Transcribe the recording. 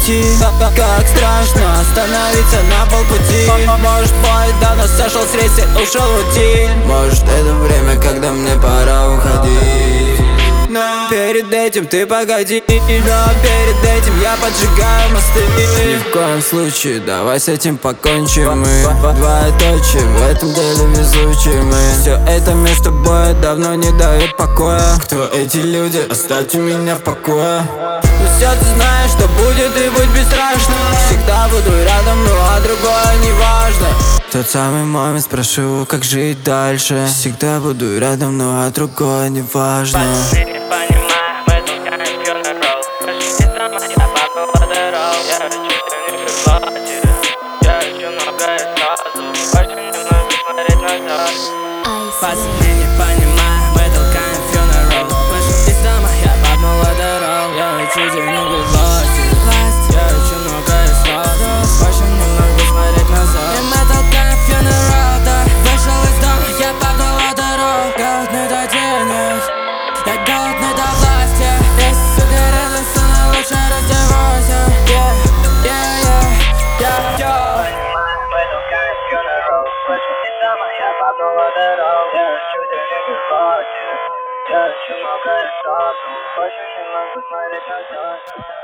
уйти. Как страшно остановиться на полпути. Может, бой давно сошел с рейса, ушел в утиль. Может, это время, когда мне пора уходить. Но перед этим ты погоди. Но перед этим я поджигаю мосты. Ни в коем случае давай с этим покончим. Мы двоеточие, в этом деле везучие мы. Все это место боя давно не дает покоя. Кто эти люди? Оставьте меня в покое. Ну все, ты знаешь, что будет, и будь бесстрашным. Всегда буду рядом, ну а другое не важно. Тот самый момент спрошу, как жить дальше. Всегда буду рядом, ну а другое не важно. Пацаны, не понимаю, мы толкаем фьюнерал. Слышишь, ты сама, я попнула дорогу. Я хочу денег и власти. Я хочу многое сразу. Больше не могу смотреть назад. И мы толкаем фьюнерал, да. Вышел из дома, я попнула дорогу. Голодный до денег, я голодный до власти. Если сигареты, сына, лучше раздевайся. Я хочу многое сразу, больше не могу смотреть назад.